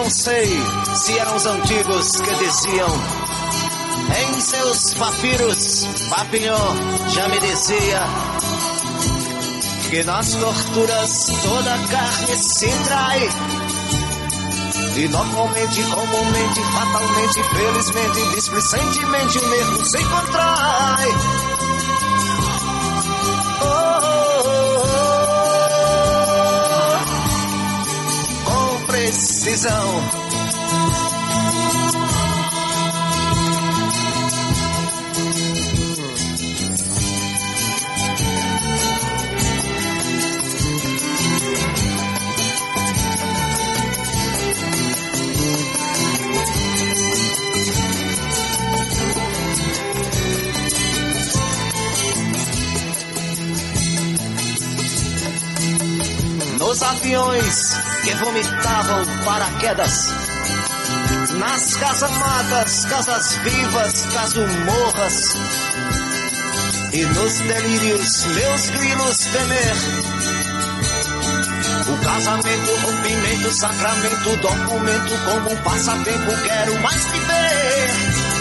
não sei se eram os antigos que diziam. Em seus papiros, Papillon já me dizia que nas torturas toda carne se trai. E normalmente, comumente, fatalmente, felizmente, displicentemente o nervo se contrai. Com precisão. Nos aviões que vomitavam paraquedas, nas casamatas, casas vivas, casumorras, e nos delírios meus grilos temer. O casamento, o rompimento, o sacramento, o documento, como um passatempo quero mais viver.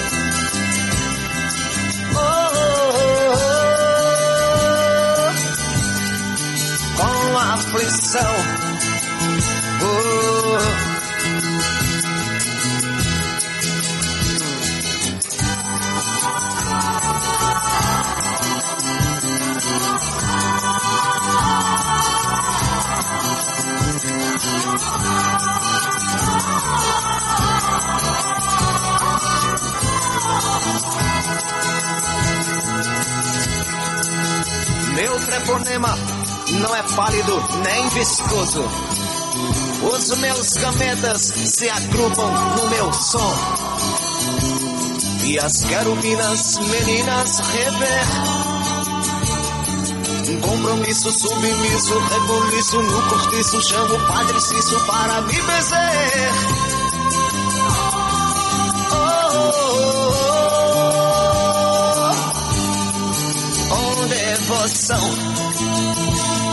Com aflição. Meu treponema não é pálido nem viscoso. Os meus gametas se agrupam no meu som. E as querubinas meninas rever. Um compromisso submisso, rebuliço no cortiço. Chamo o Padre Cício para me benzer. Com devoção.